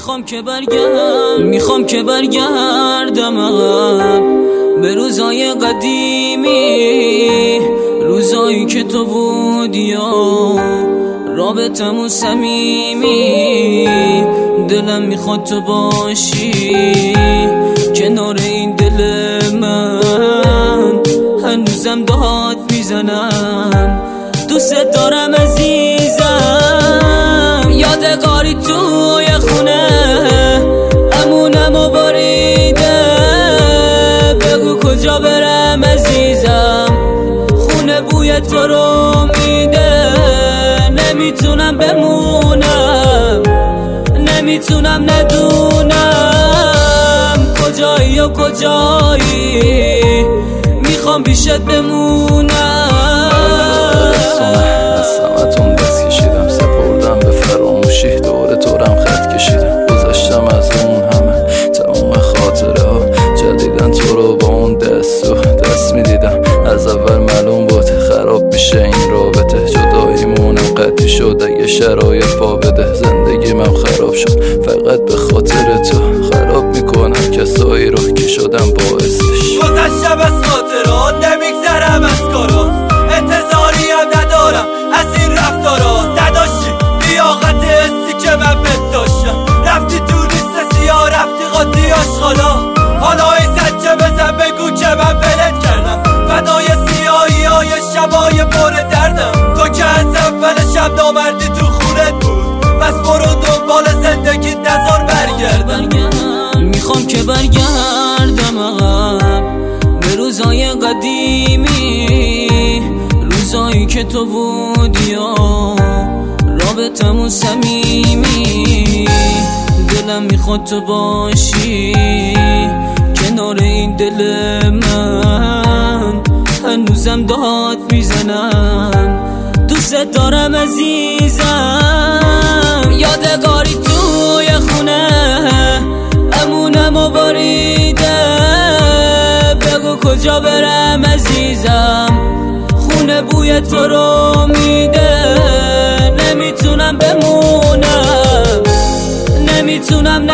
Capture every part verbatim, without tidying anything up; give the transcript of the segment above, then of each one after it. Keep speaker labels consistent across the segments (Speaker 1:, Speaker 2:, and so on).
Speaker 1: میخوام که برگردم میخوام که برگردم عقب به روزای قدیمی، روزایی که تو بودی یا رابطمون صمیمی. دلم میخواد تو باشی کنار این دل من، هنوزم داد میزنم دوست دارم عزیزم. یادگاری توی خونه امونمو باریده، بگو کجا برم عزیزم، خونه بوی تو رو میده. نمیتونم بمونم نمیتونم ندونم کجایی و کجایی، میخوام پیشت بمونم.
Speaker 2: از همتون دست کشیدم، سپردم به فراموشی، دور دورم خط کشیدم، گذاشتم از اون همه تموم خاطره ها. جدیدن تو رو با اون دست و دست میدیدم، از اول معلوم بود خراب میشه این رابطه. جداییمونم قطعی شد اگه شرایط پا بده، زندگی من خراب شد فقط به خاطر تو. خراب میکنم کسایی رو که شدم باعثش.
Speaker 3: گذشتم از خاطرات، نمیگذرم از کارات، انتظاری هم ندارم از این رفتارات. نداشتی لیاقت حسی که من بهت داشتم، رفتی تو لیست سیاه، رفتی قاطی آشغالا. حالا این زجه بزن بگو که من ولت کردم، فدای سیاهی های شبای پر دردم. تو که از اول شب نامردی تو خونت بود، بس برو دنبال زندگی نزار برگردم.
Speaker 1: میخوام که برگردم عقب به روزای قدیمی، روزایی که تو بودی یا رابطمون صمیمی. دلم میخواد تو باشی کنار این دل من، هنوزم داد میزنم دوست دارم عزیزم. یادگاری توی خونه امونمو باریده، بگو کجا برم عزیزم، خونه بوی تو رو میده. نمیتونم بمونم نمیتونم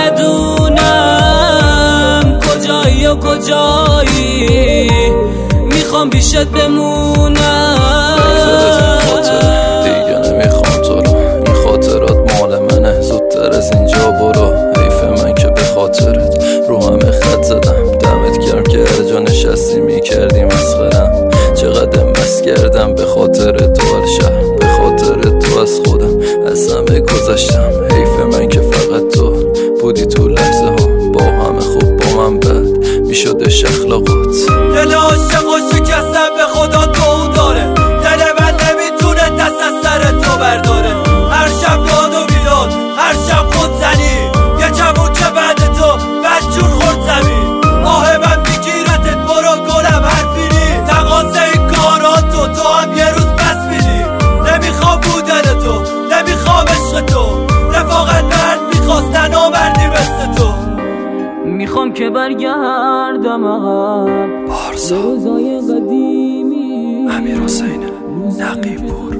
Speaker 1: ندونم کجایی و کجایی، میخوام پیشت بمونم.
Speaker 2: دیگه نمیخوام تو رو، این خاطرات مال منه، زودتر از اینجا برو. حیف من که به خاطرت رو همه خط زدم، دمت گرم که هر جا نشستی میکردی مسخرم. چقدر مست کردم به خاطر تو هر شهر، به خاطر تو از خودم از همه گذشتم. حیف من که فقط تو بودی تو لحظه ها، با همه خوب با من بد میشدش اخلاقات.
Speaker 3: دل عاشق و شکستم به خدا تو داره، دل من نمیتونه دست از سر تو برداره. هر شب داد و بیداد، هر شب خود زنی، یه جمون که بعد تو بد جور خورد زمین. آه من میگیرتت برو گلم حرفیری، تقاضه این کارات تو تو هم یه روز بس میدی. نمیخوام بودن تو، نمیخوام عشق تو، رفاقت مرد میخواست نامردی مثل تو.
Speaker 1: میخوام که برگردم عقب
Speaker 2: بارسا
Speaker 1: به روزای قدیمی،
Speaker 2: امیر حسین نقیب‌پور،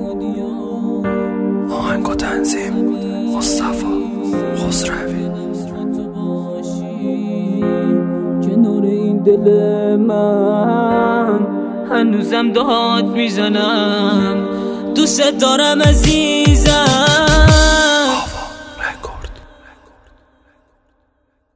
Speaker 2: آهنگ و تنظیم مصطفی خسروی.
Speaker 1: کنار این دل من هنوزم داد میزنم دوست دارم عزیز.